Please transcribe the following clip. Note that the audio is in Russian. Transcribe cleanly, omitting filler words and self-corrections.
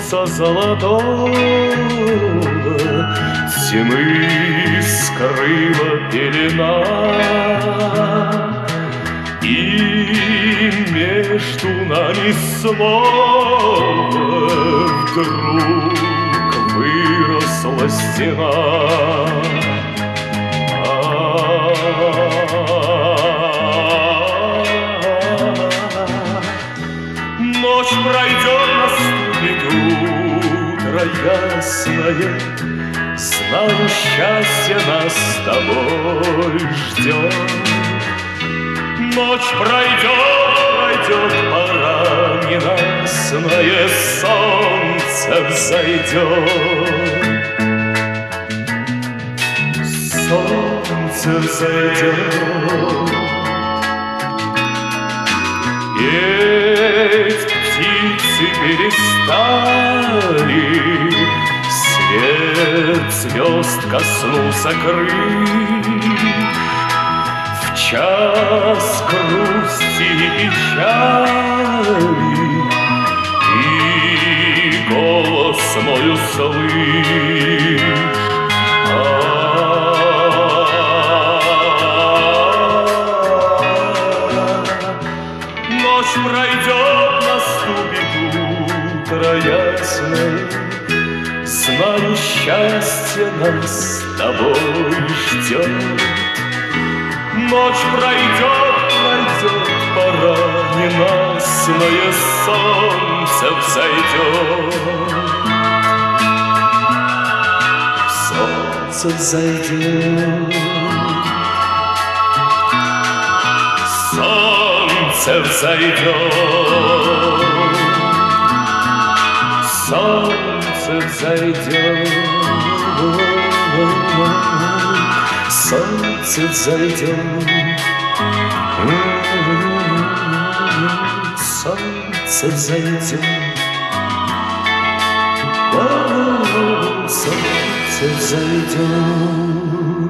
солнца золотого тьмы скрыла пелена, и между нами снова вдруг выросла стена. Ночь пройдет, наступит утро ясное, знаю, счастье нас с тобой ждет. Ночь пройдет, пора ненастное, солнце взойдет. Солнце взойдет. Петь птицы перестали, свет звезд коснулся крыль. В час грусти и печали и голос мой услышь. Ночь пройдет, наступит утро ясное, знаю, счастье нас с тобой ждет. Ночь пройдет, пора ненастное, солнце взойдет. Солнце взойдет. Солнце взойдет. Солнце взойдет. Солнце взойдет. Солнце взойдет. Солнце взойдет.